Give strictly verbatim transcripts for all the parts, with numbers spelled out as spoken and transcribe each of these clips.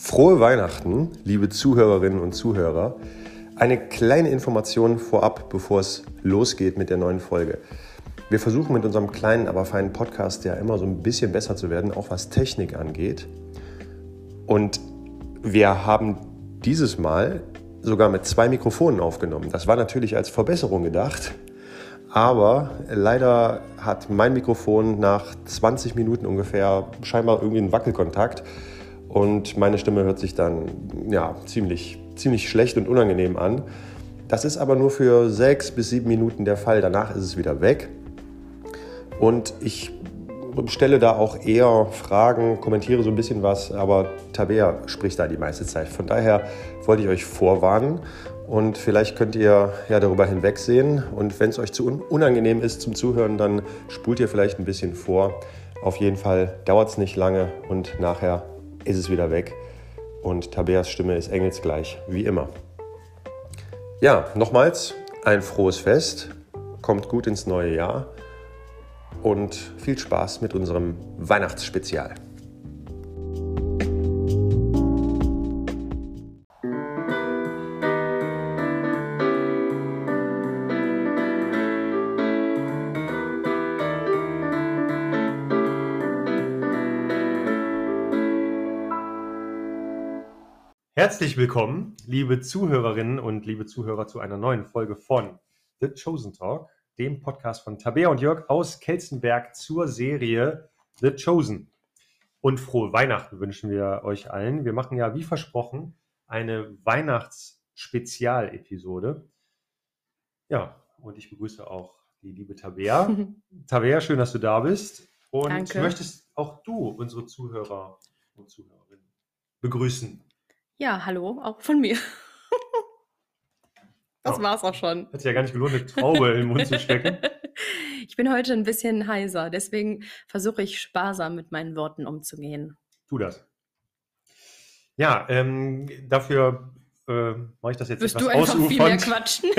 Frohe Weihnachten, liebe Zuhörerinnen und Zuhörer. Eine kleine Information vorab, bevor es losgeht mit der neuen Folge. Wir versuchen mit unserem kleinen, aber feinen Podcast ja immer so ein bisschen besser zu werden, auch was Technik angeht. Und wir haben dieses Mal sogar mit zwei Mikrofonen aufgenommen. Das war natürlich als Verbesserung gedacht, aber leider hat mein Mikrofon nach zwanzig Minuten ungefähr scheinbar irgendwie einen Wackelkontakt. Und meine Stimme hört sich dann ja, ziemlich, ziemlich schlecht und unangenehm an. Das ist aber nur für sechs bis sieben Minuten der Fall. Danach ist es wieder weg. Und ich stelle da auch eher Fragen, kommentiere so ein bisschen was, aber Tabea spricht da die meiste Zeit. Von daher wollte ich euch vorwarnen und vielleicht könnt ihr ja darüber hinwegsehen. Und wenn es euch zu unangenehm ist zum Zuhören, dann spult ihr vielleicht ein bisschen vor. Auf jeden Fall dauert es nicht lange und nachher ist es wieder weg und Tabeas Stimme ist engelsgleich, wie immer. Ja, nochmals ein frohes Fest, kommt gut ins neue Jahr und viel Spaß mit unserem Weihnachtsspezial. Herzlich willkommen, liebe Zuhörerinnen und liebe Zuhörer, zu einer neuen Folge von The Chosen Talk, dem Podcast von Tabea und Jörg aus Kelzenberg zur Serie The Chosen. Und frohe Weihnachten wünschen wir euch allen. Wir machen ja, wie versprochen, eine Weihnachtsspezial-Episode. Ja, und ich begrüße auch die liebe Tabea. Tabea, schön, dass du da bist. Und Danke. Möchtest auch du unsere Zuhörer und Zuhörerinnen begrüßen? Ja, hallo, auch von mir. Das Oh, war's auch schon. Hat sich ja gar nicht gelohnt, eine Traube in den Mund zu stecken. Ich bin heute ein bisschen heiser, deswegen versuche ich sparsam mit meinen Worten umzugehen. Tu das. Ja, ähm, dafür äh, mache ich das jetzt Wirst etwas du einfach viel mehr ausufernd. quatschen?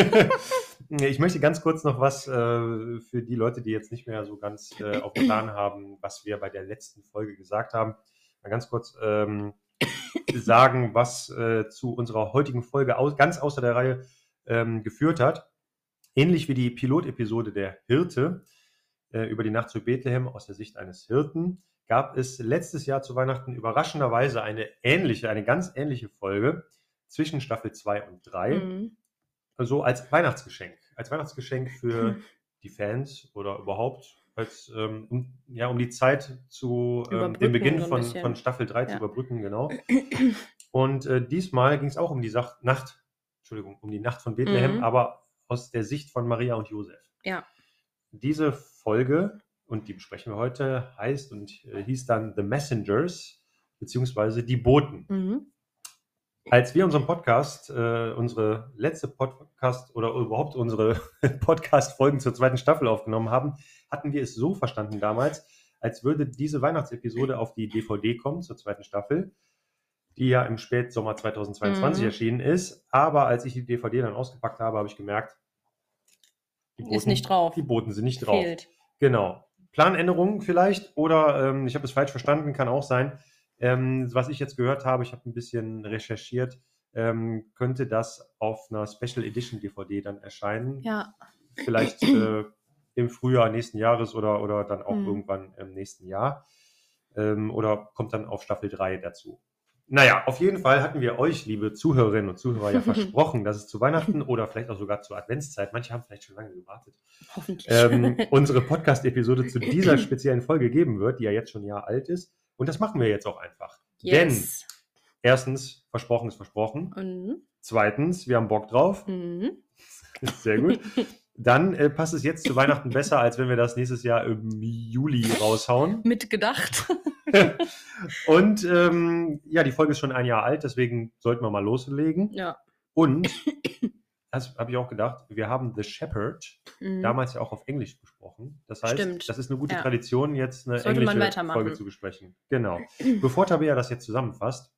Ich möchte ganz kurz noch was äh, für die Leute, die jetzt nicht mehr so ganz äh, auf dem Plan haben, was wir bei der letzten Folge gesagt haben, mal ganz kurz ähm, sagen, was äh, zu unserer heutigen Folge aus, ganz außer der Reihe ähm, geführt hat. Ähnlich wie die Pilotepisode der Hirte äh, über die Nacht zu Bethlehem aus der Sicht eines Hirten, gab es letztes Jahr zu Weihnachten überraschenderweise eine ähnliche, eine ganz ähnliche Folge zwischen Staffel zwei und drei. Mhm. So als Weihnachtsgeschenk. Als Weihnachtsgeschenk für die Fans oder überhaupt als, ähm, um, ja, um die Zeit zu ähm, den Überbrücken Beginn so ein von, bisschen. von Staffel drei zu Ja. überbrücken, genau. Und äh, diesmal ging es auch um die Sach- Nacht, Entschuldigung, um die Nacht von Bethlehem, Mhm. aber aus der Sicht von Maria und Josef. Ja. Diese Folge, und die besprechen wir heute, heißt und äh, hieß dann The Messengers, beziehungsweise die Boten. Mhm. Als wir unseren Podcast, äh, unsere letzte Podcast oder überhaupt unsere Podcast-Folgen zur zweiten Staffel aufgenommen haben, hatten wir es so verstanden damals, als würde diese Weihnachtsepisode auf die D V D kommen zur zweiten Staffel, die ja im Spätsommer zweitausendzweiundzwanzig Mhm. erschienen ist. Aber als ich die D V D dann ausgepackt habe, habe ich gemerkt, die Ist nicht drauf. Die Boten sind nicht drauf. Fehlt. Genau. Planänderungen vielleicht oder ähm, ich habe es falsch verstanden, kann auch sein. Ähm, was ich jetzt gehört habe, ich habe ein bisschen recherchiert, ähm, könnte das auf einer Special Edition D V D dann erscheinen. Ja. Vielleicht äh, im Frühjahr nächsten Jahres oder, oder dann auch Mhm. irgendwann im nächsten Jahr. Ähm, oder kommt dann auf Staffel drei dazu. Naja, auf jeden Fall hatten wir euch, liebe Zuhörerinnen und Zuhörer, ja versprochen, dass es zu Weihnachten oder vielleicht auch sogar zur Adventszeit, manche haben vielleicht schon lange gewartet, Hoffentlich. ähm, unsere Podcast-Episode zu dieser speziellen Folge geben wird, die ja jetzt schon ein Jahr alt ist. Und das machen wir jetzt auch einfach. Yes. Denn erstens, versprochen ist versprochen. Mhm. Zweitens, wir haben Bock drauf. Mhm. Sehr gut. Dann äh, passt es jetzt zu Weihnachten besser, als wenn wir das nächstes Jahr im Juli raushauen. Mitgedacht. Und ähm, ja, die Folge ist schon ein Jahr alt, deswegen sollten wir mal loslegen. Ja. Und, das habe ich auch gedacht, wir haben The Shepherd Mhm. damals ja auch auf Englisch besprochen. Das heißt, Stimmt. das ist eine gute Ja. Tradition, jetzt eine Sollte man englische weitermachen. Folge zu besprechen. Genau. Bevor Tabea das jetzt zusammenfasst,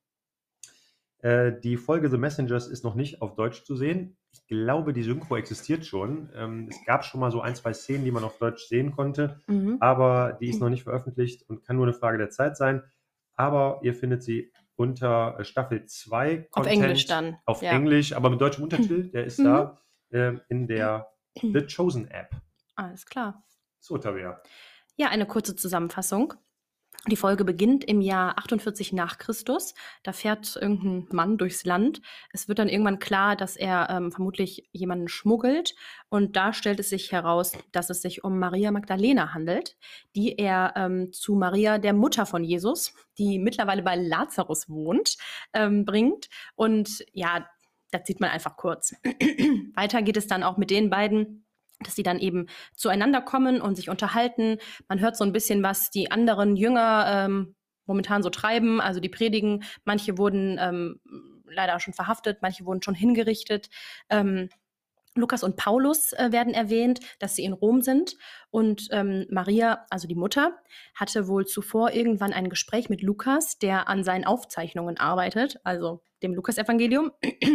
äh, die Folge The Messengers ist noch nicht auf Deutsch zu sehen. Ich glaube, die Synchro existiert schon. Ähm, es gab schon mal so ein, zwei Szenen, die man auf Deutsch sehen konnte, Mhm. aber die ist noch nicht veröffentlicht und kann nur eine Frage der Zeit sein. Aber ihr findet sie unter äh, Staffel zwei Auf Content. Englisch dann. Auf Ja. Englisch, aber mit deutschem Untertitel. Der ist Mhm. da äh, in der The Chosen App. Alles klar. So, Tabea. Ja, eine kurze Zusammenfassung. Die Folge beginnt im Jahr achtundvierzig nach Christus. Da fährt irgendein Mann durchs Land. Es wird dann irgendwann klar, dass er ähm, vermutlich jemanden schmuggelt. Und da stellt es sich heraus, dass es sich um Maria Magdalena handelt, die er ähm, zu Maria, der Mutter von Jesus, die mittlerweile bei Lazarus wohnt, ähm, bringt. Und ja, das sieht man einfach kurz. Weiter geht es dann auch mit den beiden, dass sie dann eben zueinander kommen und sich unterhalten. Man hört so ein bisschen, was die anderen Jünger ähm, momentan so treiben. Also die predigen. Manche wurden ähm, leider schon verhaftet, manche wurden schon hingerichtet. Ähm, Lukas und Paulus äh, werden erwähnt, dass sie in Rom sind. Und ähm, Maria, also die Mutter, hatte wohl zuvor irgendwann ein Gespräch mit Lukas, der an seinen Aufzeichnungen arbeitet, also dem Lukas-Evangelium.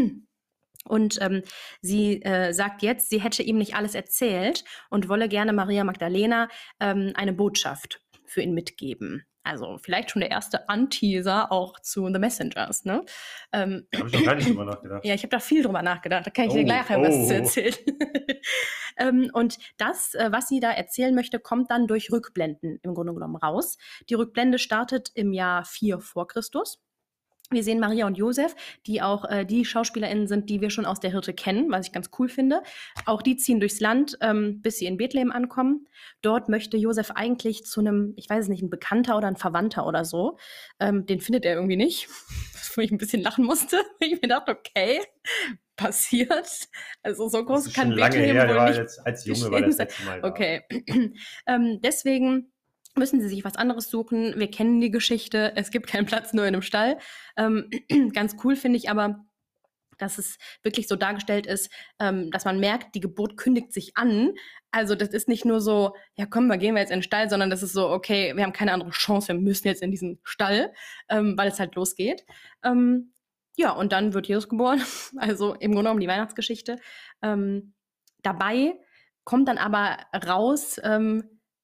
Und ähm, sie äh, sagt jetzt, sie hätte ihm nicht alles erzählt und wolle gerne Maria Magdalena ähm, eine Botschaft für ihn mitgeben. Also vielleicht schon der erste Anteaser auch zu The Messengers. Ne? Ähm, Da habe ich noch gar nicht drüber nachgedacht. ja, ich habe da viel drüber nachgedacht. Da kann ich Oh, dir gleich oh. was zu erzählen. ähm, und das, äh, was sie da erzählen möchte, kommt dann durch Rückblenden im Grunde genommen raus. Die Rückblende startet im Jahr vier vor Christus. Wir sehen Maria und Josef, die auch äh, die SchauspielerInnen sind, die wir schon aus der Hirte kennen, was ich ganz cool finde. Auch die ziehen durchs Land, ähm, bis sie in Bethlehem ankommen. Dort möchte Josef eigentlich zu einem, ich weiß es nicht, ein Bekannter oder ein Verwandter oder so. Ähm, den findet er irgendwie nicht, wo ich ein bisschen lachen musste. Ich mir dachte, okay, passiert. Also so groß Das ist kann schon lange Bethlehem her, der wohl war nicht jetzt als Junge war geschehen das sein. letzte Mal da. Okay, ähm, deswegen müssen sie sich was anderes suchen. Wir kennen die Geschichte. Es gibt keinen Platz nur in einem Stall. Ähm, ganz cool finde ich aber, dass es wirklich so dargestellt ist, ähm, dass man merkt, die Geburt kündigt sich an. Also das ist nicht nur so, ja komm, wir gehen wir jetzt in den Stall, sondern das ist so, okay, wir haben keine andere Chance, wir müssen jetzt in diesen Stall, ähm, weil es halt losgeht. Ähm, ja, und dann wird Jesus geboren. Also im Grunde genommen die Weihnachtsgeschichte. Ähm, dabei kommt dann aber raus, ähm,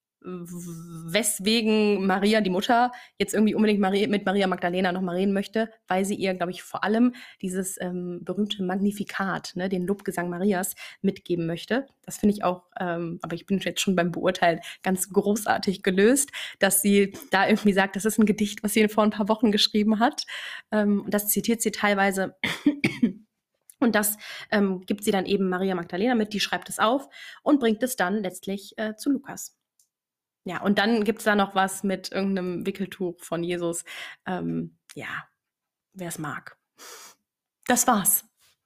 weswegen Maria, die Mutter, jetzt irgendwie unbedingt Maria, mit Maria Magdalena noch mal reden möchte, weil sie ihr, glaube ich, vor allem dieses ähm, berühmte Magnificat, ne, den Lobgesang Marias, mitgeben möchte. Das finde ich auch, ähm, aber ich bin jetzt schon beim Beurteilen, ganz großartig gelöst, dass sie da irgendwie sagt, das ist ein Gedicht, was sie vor ein paar Wochen geschrieben hat. Ähm, und das zitiert sie teilweise. Und das ähm, gibt sie dann eben Maria Magdalena mit, die schreibt es auf und bringt es dann letztlich äh, zu Lukas. Ja, und dann gibt es da noch was mit irgendeinem Wickeltuch von Jesus. Ähm, ja, wer es mag. Das war's.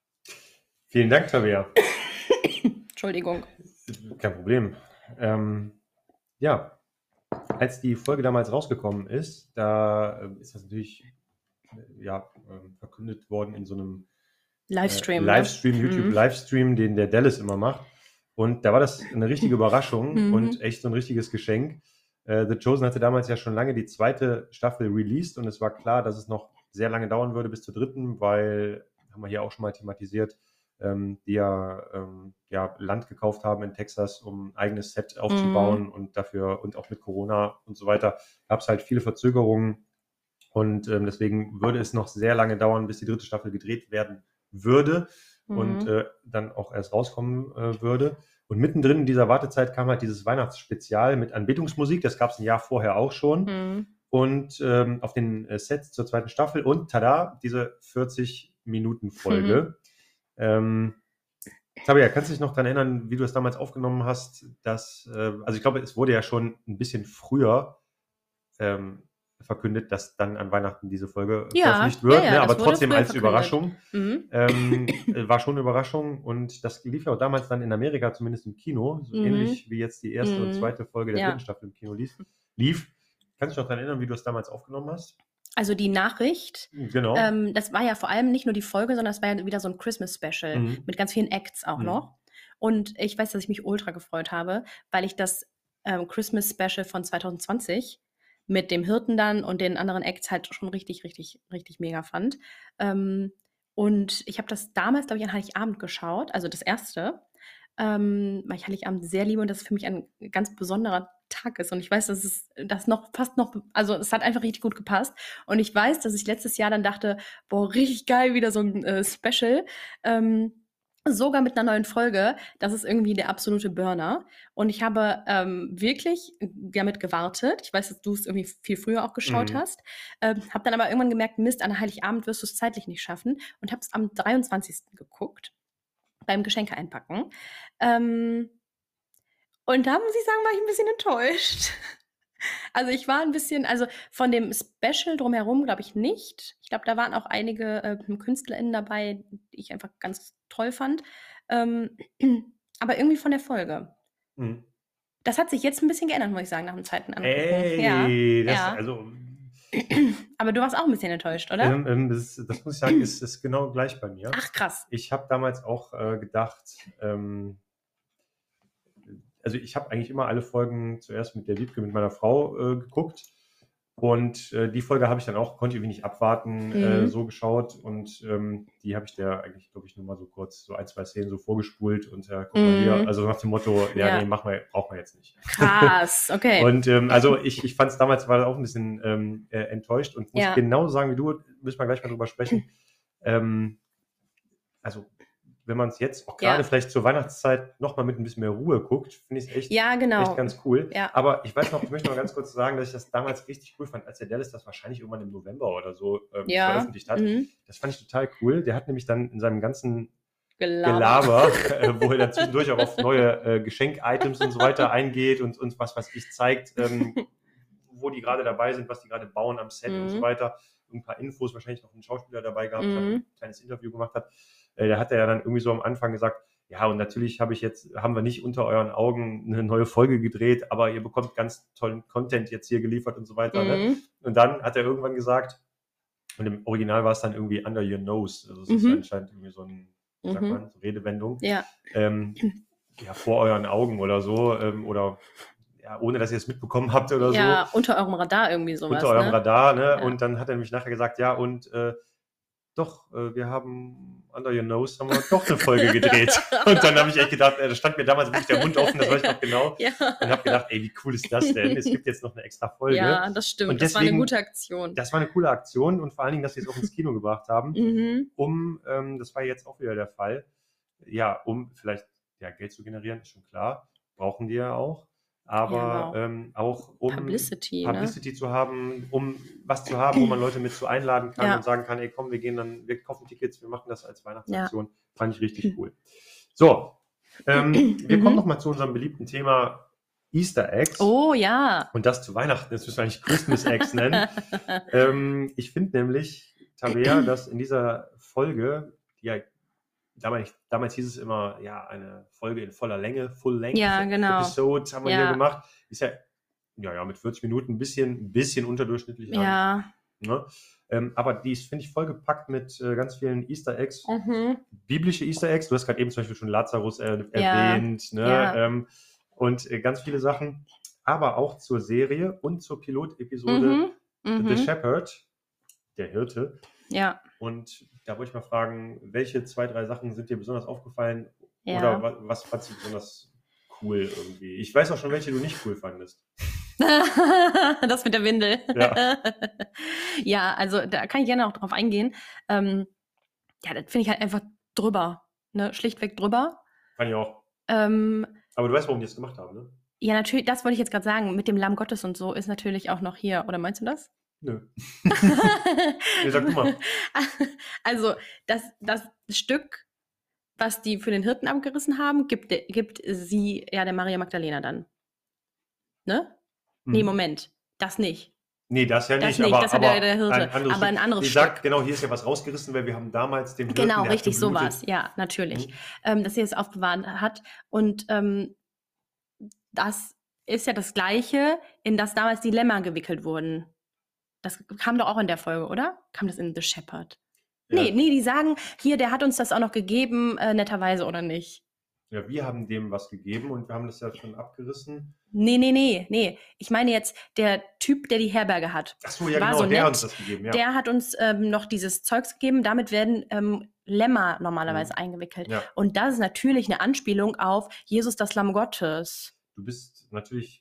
Vielen Dank, Tabea. Entschuldigung. Kein Problem. Ähm, ja, als die Folge damals rausgekommen ist, da äh, ist das natürlich äh, ja, äh, verkündet worden in so einem Livestream. äh, Livestream, ne? YouTube-Livestream, mhm. den der Dallas immer macht. Und da war das eine richtige Überraschung Mhm. und echt so ein richtiges Geschenk. Äh, The Chosen hatte damals ja schon lange die zweite Staffel released und es war klar, dass es noch sehr lange dauern würde bis zur dritten, weil, haben wir hier auch schon mal thematisiert, ähm, die ja, ähm, ja Land gekauft haben in Texas, um ein eigenes Set aufzubauen Mhm. und dafür und auch mit Corona und so weiter gab es halt viele Verzögerungen und ähm, deswegen würde es noch sehr lange dauern, bis die dritte Staffel gedreht werden würde Mhm. und äh, dann auch erst rauskommen äh, würde. Und mittendrin in dieser Wartezeit kam halt dieses Weihnachtsspezial mit Anbetungsmusik, das gab es ein Jahr vorher auch schon. Mhm. Und ähm, auf den äh, Sets zur zweiten Staffel und tada, diese vierzig-Minuten-Folge. Mhm. Ähm, Tabea, kannst du dich noch daran erinnern, wie du es damals aufgenommen hast, dass, äh, also ich glaube, es wurde ja schon ein bisschen früher ähm, verkündet, dass dann an Weihnachten diese Folge Ja, veröffentlicht wird, ja, ja, ne? das aber wurde trotzdem früher als verkündet. Überraschung. Mhm. Ähm, äh, war schon eine Überraschung und das lief ja auch damals dann in Amerika, zumindest im Kino, so Mhm. ähnlich wie jetzt die erste und Mhm. zweite Folge der Ja. dritten Staffel im Kino lief. lief. Kannst du dich noch daran erinnern, wie du es damals aufgenommen hast? Also die Nachricht, Genau. ähm, das war ja vor allem nicht nur die Folge, sondern es war ja wieder so ein Christmas-Special Mhm. mit ganz vielen Acts auch Mhm. noch. Und ich weiß, dass ich mich ultra gefreut habe, weil ich das ähm, Christmas-Special von zwanzig zwanzig mit dem Hirten dann und den anderen Acts halt schon richtig, richtig, richtig mega fand. Ähm, und ich habe das damals, glaube ich, an Heiligabend geschaut, also das erste, ähm, weil ich Heiligabend sehr liebe und das ist für mich ein ganz besonderer Tag ist. Und ich weiß, dass es das noch fast noch, also es hat einfach richtig gut gepasst. Und ich weiß, dass ich letztes Jahr dann dachte, boah, richtig geil, wieder so ein äh, Special. Ähm, sogar mit einer neuen Folge. Das ist irgendwie der absolute Burner. Und ich habe ähm, wirklich damit gewartet. Ich weiß, dass du es irgendwie viel früher auch geschaut Mhm. hast. Ähm, habe dann aber irgendwann gemerkt, Mist, an Heiligabend wirst du es zeitlich nicht schaffen. Und habe es am dreiundzwanzigsten geguckt, beim Geschenke einpacken. Ähm, und da muss ich sagen, war ich ein bisschen enttäuscht. Also ich war ein bisschen, also von dem Special drumherum glaube ich nicht. Ich glaube, da waren auch einige äh, KünstlerInnen dabei, die ich einfach ganz toll fand. Ähm, aber irgendwie von der Folge. Mhm. Das hat sich jetzt ein bisschen geändert, muss ich sagen, nach dem zweiten Angucken. Ey, ja, das, ja. also, Aber du warst auch ein bisschen enttäuscht, oder? ähm, ähm, das, das muss ich sagen, ist, ist genau gleich bei mir. Ach, krass. Ich habe damals auch äh, gedacht, ähm, also ich habe eigentlich immer alle Folgen zuerst mit der Wiebke, mit meiner Frau äh, geguckt. Und äh, die Folge habe ich dann auch, konnte ich irgendwie nicht abwarten, Mhm. äh, so geschaut. Und ähm, die habe ich der eigentlich, glaube ich, nur mal so kurz, so ein, zwei Szenen so vorgespult. Und äh, guck mal hier, Mhm. also nach dem Motto, ja, Ja. nee, mach mal, braucht man jetzt nicht. Krass, okay. Und ähm, also ich, ich fand es damals, war auch ein bisschen ähm, äh, enttäuscht. Und muss Ja. genauso sagen wie du, müssen wir gleich mal drüber sprechen. ähm, also wenn man es jetzt auch gerade Ja. vielleicht zur Weihnachtszeit nochmal mit ein bisschen mehr Ruhe guckt, finde ich es echt, Ja, genau. echt ganz cool. Ja. Aber ich weiß noch, ich möchte noch ganz kurz sagen, dass ich das damals richtig cool fand, als der Dallas das wahrscheinlich irgendwann im November oder so ähm, Ja. veröffentlicht hat. Mhm. Das fand ich total cool. Der hat nämlich dann in seinem ganzen Gelaber. Gelaber, äh, wo er dann zwischendurch auch auf neue äh, Geschenk-Items und so weiter eingeht und, und was weiß ich zeigt, ähm, wo die gerade dabei sind, was die gerade bauen am Set Mhm. und so weiter. Ein paar Infos, wahrscheinlich noch einen Schauspieler dabei gehabt hat, Mhm. ein kleines Interview gemacht hat. Äh, da hat er ja dann irgendwie so am Anfang gesagt, ja, und natürlich habe ich jetzt, haben wir nicht unter euren Augen eine neue Folge gedreht, aber ihr bekommt ganz tollen Content jetzt hier geliefert und so weiter. Mhm. Ne? Und dann hat er irgendwann gesagt, und im Original war es dann irgendwie under your nose. Also es ist Mhm. anscheinend irgendwie so ein, wie Mhm. sagt man, so Redewendung. Ja. Ähm, ja, vor euren Augen oder so. Ähm, oder ja, ohne dass ihr es mitbekommen habt oder Ja, so. unter eurem Radar irgendwie sowas. Unter eurem ne? Radar, ne? Ja. Und dann hat er nämlich nachher gesagt, ja, und äh, doch, äh, wir haben Under Your Nose, haben wir doch eine Folge gedreht. Und dann habe ich echt gedacht, äh, da stand mir damals wirklich der Mund offen, das weiß ich noch genau. Ja. Und habe gedacht, ey, wie cool ist das denn? Es gibt jetzt noch eine extra Folge. Ja, das stimmt. Und das war eine deswegen- gute Aktion. Das war eine coole Aktion und vor allen Dingen, dass sie es auch ins Kino gebracht haben, Mhm. um, ähm, das war jetzt auch wieder der Fall, ja, um vielleicht ja, Geld zu generieren, ist schon klar, brauchen die ja auch, aber Ja, aber auch ähm, auch um Publicity, ne? Publicity zu haben, um was zu haben, wo man Leute mit zu einladen kann Ja. und sagen kann, ey komm, wir gehen dann, wir kaufen Tickets, wir machen das als Weihnachtsaktion. Fand ich richtig cool. So, ähm, wir Mhm. kommen nochmal zu unserem beliebten Thema Easter Eggs. Oh ja. Und das zu Weihnachten, das müssen wir eigentlich Christmas Eggs nennen. ähm, ich finde nämlich, Tabea, dass in dieser Folge, die ja damals, damals hieß es immer, ja, eine Folge in voller Länge, Full Length Ja, genau. Episode haben wir Ja. hier gemacht. Ist ja, ja, ja, mit vierzig Minuten ein bisschen, ein bisschen unterdurchschnittlich lang. Ja. Ne? Ähm, aber die ist, finde ich, vollgepackt mit äh, ganz vielen Easter Eggs. Mhm. Biblische Easter Eggs. Du hast gerade eben zum Beispiel schon Lazarus äh, Ja. erwähnt. Ne? Ja. Ähm, und äh, ganz viele Sachen. Aber auch zur Serie und zur Pilotepisode Mhm. The Mhm. Shepherd, der Hirte. Ja. Und da wollte ich mal fragen, welche zwei, drei Sachen sind dir besonders aufgefallen? Ja. Oder was, was fandst du besonders cool irgendwie? Ich weiß auch schon, welche du nicht cool fandest. Das mit der Windel. Ja. Ja, also da kann ich gerne auch drauf eingehen. Ähm, ja, das finde ich halt einfach drüber. Ne? Schlichtweg drüber. Fand ich auch. Ähm, Aber du weißt, warum die das gemacht haben, ne? ja, natürlich, das wollte ich jetzt gerade sagen. Mit dem Lamm Gottes und so ist natürlich auch noch hier. Oder meinst du das? Nö. Nee, sag du mal. Also, das, das Stück, was die für den Hirten abgerissen haben, gibt, gibt sie ja der Maria Magdalena dann. Ne? Nee, Mhm. Moment. Das nicht. Nee, das ja Das nicht, nicht, aber, das hat aber ja der Hirte. ein anderes Aber ein Stück. anderes Die Stück. sagt, genau, hier ist ja was rausgerissen, weil wir haben damals den Hirten, Genau, der hat richtig, so geblutet. war's. Ja, natürlich. Mhm. Ähm, dass sie es aufbewahrt hat. Und ähm, das ist ja das Gleiche, in das damals die Lämmer gewickelt wurden. Das kam doch auch in der Folge, oder? Kam das in The Shepherd? Ja. Nee, nee, die sagen, hier, der hat uns das auch noch gegeben, äh, netterweise, oder nicht? Ja, wir haben dem was gegeben und wir haben das ja schon abgerissen. Nee, nee, nee, nee. Ich meine jetzt, der Typ, der die Herberge hat, Ach so, ja War genau, so der hat nett. uns das gegeben, ja. der hat uns ähm, noch dieses Zeugs gegeben. Damit werden ähm, Lämmer normalerweise Mhm. eingewickelt. Ja. Und das ist natürlich eine Anspielung auf Jesus, das Lamm Gottes. Du bist natürlich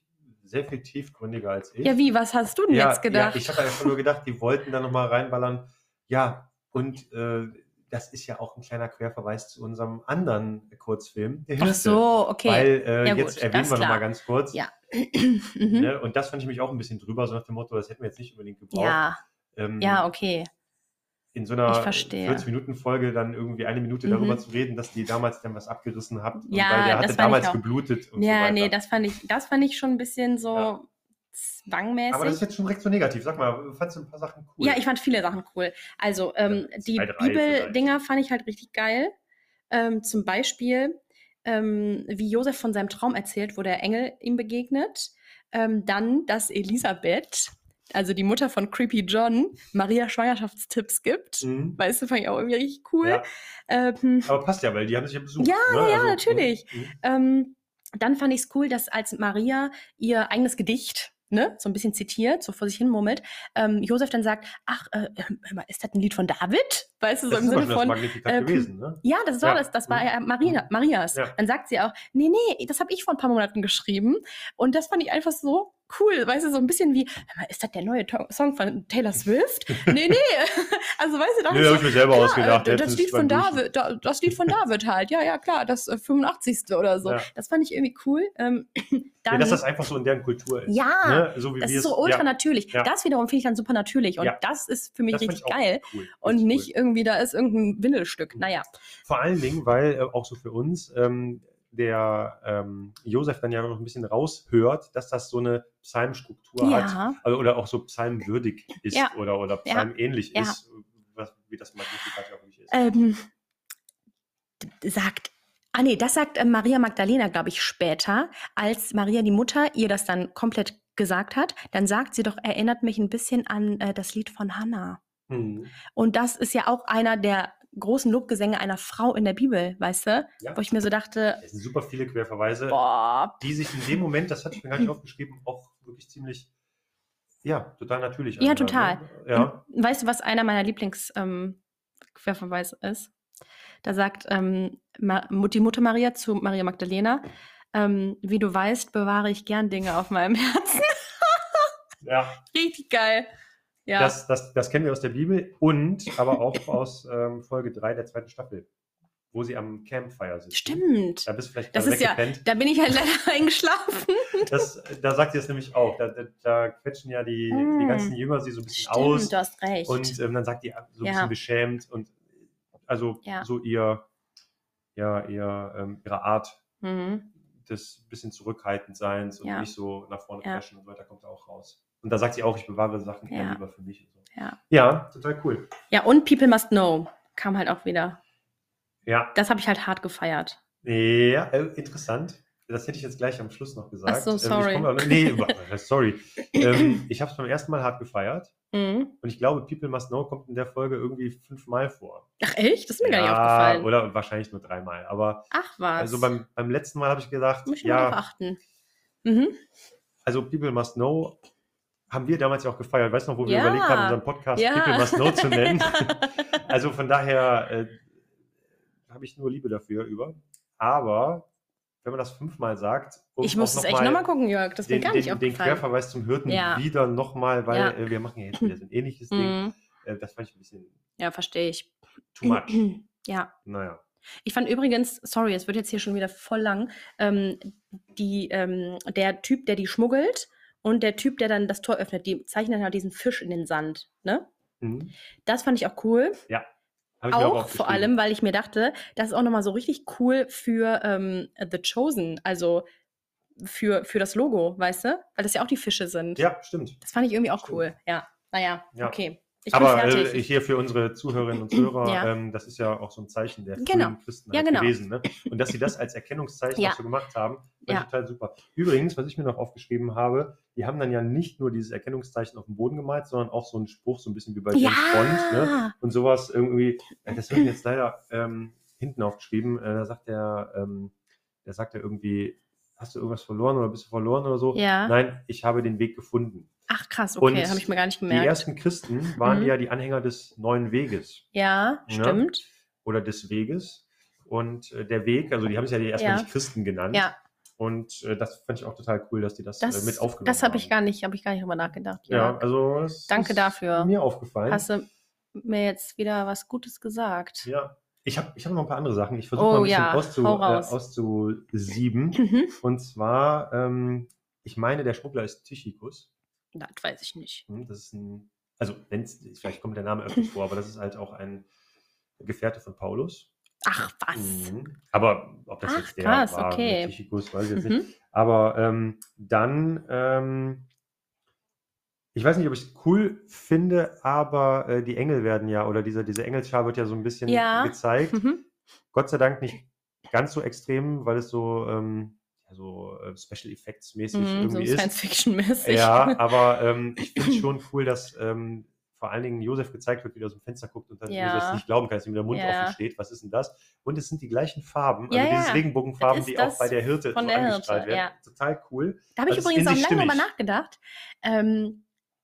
sehr viel tiefgründiger als ich. Ja, wie, was hast du denn ja, jetzt gedacht? Ja, ich habe einfach nur gedacht, die wollten da nochmal reinballern. Ja, und äh, das ist ja auch ein kleiner Querverweis zu unserem anderen Kurzfilm, Der Hirte. Ach so, okay. Weil äh, ja, jetzt gut, erwähnen wir klar. nochmal ganz kurz. Ja. mhm. Ne? Und das fand ich mich auch ein bisschen drüber, so nach dem Motto, das hätten wir jetzt nicht unbedingt gebraucht. Ja, ähm, ja, okay. In so einer vierzig-Minuten-Folge dann irgendwie eine Minute mhm. darüber zu reden, dass die damals dann was abgerissen hat. Und ja, weil der hatte damals geblutet und ja, so weiter. Ja, nee, das fand ich, das fand ich schon ein bisschen so ja. zwangmäßig. Aber das ist jetzt schon direkt so negativ. Sag mal, fandst du ein paar Sachen cool? Ja, ich fand viele Sachen cool. Also, ähm, ja, die Bibeldinger fand ich halt richtig geil. Ähm, zum Beispiel, ähm, wie Josef von seinem Traum erzählt, wo der Engel ihm begegnet. Ähm, dann, dass Elisabeth, also die Mutter von Creepy John, Maria Schwangerschaftstipps gibt. Mhm. Weißt du, fand ich auch irgendwie richtig cool. Ja. Ähm, Aber passt ja, weil die haben sich ja besucht. Ja, ne? ja, also, natürlich. Mhm. Ähm, dann fand ich es cool, dass als Maria ihr eigenes Gedicht, ne, so ein bisschen zitiert, so vor sich hin murmelt, ähm, Josef dann sagt, ach, äh, ist das ein Lied von David? Weißt du, so das im ist Sinne das von... Magnificat Äh, gewesen, ne? Ja, das war ja. das, das war ja Marina, Marias. Ja. Dann sagt sie auch, nee, nee, das habe ich vor ein paar Monaten geschrieben. Und das fand ich einfach so cool, weißt du, so ein bisschen wie, ist das der neue to- Song von Taylor Swift? nee, nee, also weißt du, da nee, habe ich mir selber klar, ausgedacht. Das, das Lied von David, da, das Lied von David halt, ja, ja, klar, das äh, fünfundachtzigste oder so. Ja. Das fand ich irgendwie cool. Ähm, dann, ja, dass das einfach so in deren Kultur ist. Ja, ne? so wie das ist so ultra ja. natürlich. Ja. Das wiederum finde ich dann super natürlich und ja. das ist für mich das richtig geil. Cool. Und richtig nicht cool. irgendwie, da ist irgendein Windelstück. Naja. Vor allen Dingen, weil äh, auch so für uns ähm, der ähm, Josef dann ja noch ein bisschen raushört, dass das so eine Psalmstruktur ja. hat also, oder auch so psalmwürdig ist ja. oder, oder psalmähnlich ja. ist, was, wie das Magnificat ja wirklich ist. Ähm, sagt, ah nee, das sagt äh, Maria Magdalena, glaube ich, später, als Maria die Mutter ihr das dann komplett gesagt hat, dann sagt sie doch, erinnert mich ein bisschen an äh, das Lied von Hannah. Hm. Und das ist ja auch einer der großen Lobgesänge einer Frau in der Bibel, weißt du? Ja. Wo ich mir so dachte... Es sind super viele Querverweise, boah. die sich in dem Moment, das hatte ich mir gar nicht aufgeschrieben, auch wirklich ziemlich, ja, total natürlich Ja, anhören, total. Ne? Ja. Weißt du, was einer meiner Lieblings-Querverweise ähm, ist? Da sagt ähm, die Mutter Maria zu Maria Magdalena, ähm, wie du weißt, bewahre ich gern Dinge auf meinem Herzen. Ja. Richtig geil. Ja. Das, das, das kennen wir aus der Bibel und aber auch aus ähm, Folge drei der zweiten Staffel, wo sie am Campfire sitzen. Stimmt. Da bist du vielleicht das ist ja, da bin ich halt leider eingeschlafen. Das, da sagt sie das nämlich auch. Da, da, da quetschen ja die, hm. die ganzen Jünger sie so ein bisschen Stimmt, aus. Du hast recht. Und ähm, dann sagt die so ein ja. bisschen beschämt und also ja. so ihr, ja, ihr, ähm, ihre Art mhm. des bisschen Zurückhaltendseins und ja. nicht so nach vorne quetschen ja. und so weiter kommt da auch raus. Und da sagt sie auch, ich bewahre Sachen ja. lieber für mich. Und so. ja. ja, total cool. Ja, und People Must Know kam halt auch wieder. Ja. Das habe ich halt hart gefeiert. Ja, äh, interessant. Das hätte ich jetzt gleich am Schluss noch gesagt. Ach so, sorry. Ähm, ich noch, nee, sorry. ähm, ich habe es beim ersten Mal hart gefeiert. Mhm. Und ich glaube, People Must Know kommt in der Folge irgendwie fünfmal vor. Ach echt? Das ist mir ja, gar nicht aufgefallen. Oder wahrscheinlich nur dreimal. Aber Ach was. Also beim, beim letzten Mal habe ich gedacht, muss ich ja. mal drauf achten. Mhm. Also People Must Know haben wir damals ja auch gefeiert. Weißt du noch, wo wir ja. überlegt haben, unseren Podcast ja. People Must Know zu nennen? Also von daher äh, habe ich nur Liebe dafür über. Aber wenn man das fünfmal sagt, um ich muss es echt nochmal gucken, Jörg, das den, mir gar den, nicht aufgefallen. Den Querverweis zum Hirten ja. wieder nochmal, weil ja. äh, wir machen ja jetzt wieder so ein ähnliches Ding. Äh, das fand ich ein bisschen ja, verstehe ich. Too much. Ja. Naja. Ich fand übrigens, sorry, es wird jetzt hier schon wieder voll lang, ähm, die, ähm, der Typ, der die schmuggelt und der Typ, der dann das Tor öffnet, die zeichnen halt diesen Fisch in den Sand, ne? Mhm. Das fand ich auch cool. Ja. Auch, auch vor allem, weil ich mir dachte, das ist auch nochmal so richtig cool für ähm, The Chosen, also für, für das Logo, weißt du? Weil das ja auch die Fische sind. Ja, stimmt. Das fand ich irgendwie auch stimmt. cool. Ja, naja, ja. okay. Ich Aber äh, hier für unsere Zuhörerinnen und Zuhörer, ja. ähm, das ist ja auch so ein Zeichen der genau. frühen Christen ja, halt genau. gewesen. Ne? Und dass sie das als Erkennungszeichen ja. auch so gemacht haben, war ja. total super. Übrigens, was ich mir noch aufgeschrieben habe, die haben dann ja nicht nur dieses Erkennungszeichen auf dem Boden gemalt, sondern auch so einen Spruch, so ein bisschen wie bei ja. James Bond. Ne? Und sowas irgendwie, das wird mir jetzt leider ähm, hinten aufgeschrieben, äh, da sagt der, ähm, der sagt ja irgendwie, hast du irgendwas verloren oder bist du verloren oder so? Ja. Nein, ich habe den Weg gefunden. Ach krass, okay, habe ich mir gar nicht gemerkt. Die ersten Christen waren mhm. ja die Anhänger des neuen Weges. Ja, ja? stimmt. Oder des Weges. Und äh, der Weg, also die haben es ja die erstmal ja. nicht Christen genannt. Ja. Und äh, das fand ich auch total cool, dass die das, Das, äh, mit aufgenommen das habe haben. ich gar nicht, habe ich gar nicht drüber nachgedacht. Ja, Jörg. also es Danke ist dafür. mir aufgefallen. Hast du mir jetzt wieder was Gutes gesagt? Ja, ich habe ich hab noch ein paar andere Sachen. Ich versuche mal Oh ein bisschen ja, auszu, hau äh, raus. auszusieben. Mhm. Und zwar, ähm, ich meine, der Schmuggler ist Tychicus. Das weiß ich nicht. Hm, Das ist ein, also wenn's, vielleicht kommt der Name öfters vor, aber das ist halt auch ein Gefährte von Paulus. Ach, was? Mhm. Aber ob das Ach, jetzt der krass, war, okay. mit Tychicus, weiß ich jetzt Mhm. nicht. Aber ähm, dann, ähm, ich weiß nicht, ob ich es cool finde, aber äh, die Engel werden ja, oder diese, diese Engelsschar wird ja so ein bisschen Ja. gezeigt. Mhm. Gott sei Dank nicht ganz so extrem, weil es so, ähm, ja, so äh, Special Effects mäßig Mhm, so irgendwie ist. Science-Fiction-mäßig. Ja, aber ähm, ich finde es schon cool, dass ähm, vor allen Dingen Josef gezeigt wird, wie er aus dem Fenster guckt und dann Ja. Josef nicht glauben kann, dass ihm der Mund Ja. offen steht. Was ist denn das? Und es sind die gleichen Farben, Ja, also diese ja. Regenbogenfarben, Das ist die auch das bei der Hirte von so der angestrahlt Hirte, werden. ja. Total cool. Da habe ich Also es ist übrigens in auch sich lange drüber stimmig. nachgedacht. Ähm,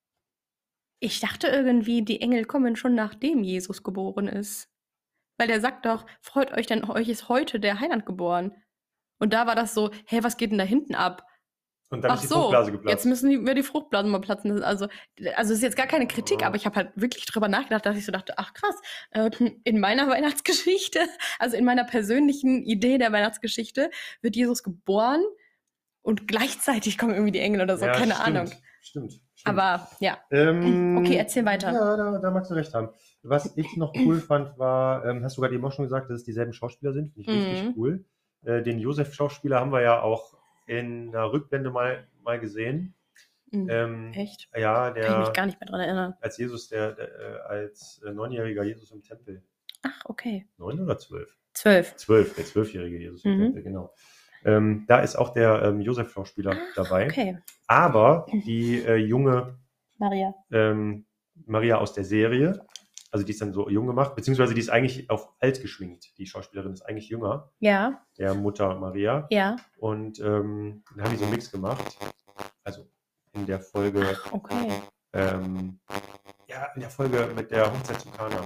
ich dachte irgendwie, die Engel kommen schon nachdem Jesus geboren ist. Weil der sagt doch, freut euch, denn euch ist heute der Heiland geboren. Und da war das so, hä, was geht denn da hinten ab? Und dann Ach ist die so, Fruchtblase jetzt geplatzt. müssen die, wir die Fruchtblasen mal platzen. Also, also ist jetzt gar keine Kritik, Ja. aber ich habe halt wirklich drüber nachgedacht, dass ich so dachte, ach krass, äh, in meiner Weihnachtsgeschichte, also in meiner persönlichen Idee der Weihnachtsgeschichte, wird Jesus geboren und gleichzeitig kommen irgendwie die Engel oder so, Ja, keine stimmt, Ahnung. Stimmt, stimmt. Aber ja, Ähm, okay, erzähl weiter. Ja, da, da magst du recht haben. Was ich noch cool fand, war, ähm, hast du gerade eben auch schon gesagt, dass es dieselben Schauspieler sind. Finde ich richtig Mhm. cool. Äh, den Josef-Schauspieler haben wir ja auch in der Rückblende mal, mal gesehen. Mhm. Ähm, Echt? Ja, Kann ich mich der gar nicht mehr dran erinnern. als Jesus, der, der äh, als äh, neunjähriger Jesus im Tempel. Ach, okay. Neun oder zwölf? Zwölf. Zwölf, der zwölfjährige Jesus im Mhm. Tempel, genau. Ähm, da ist auch der ähm, Josef-Schauspieler Ach, dabei. okay. Aber die äh, junge Maria. ähm, Maria aus der Serie, also die ist dann so jung gemacht, beziehungsweise die ist eigentlich auf alt geschwingt. Die Schauspielerin ist eigentlich jünger, Ja, der Mutter Maria. ja. Und ähm, dann haben die so einen Mix gemacht. Also in der Folge, Okay. ähm, ja, in der Folge mit der Hochzeit zu Kana.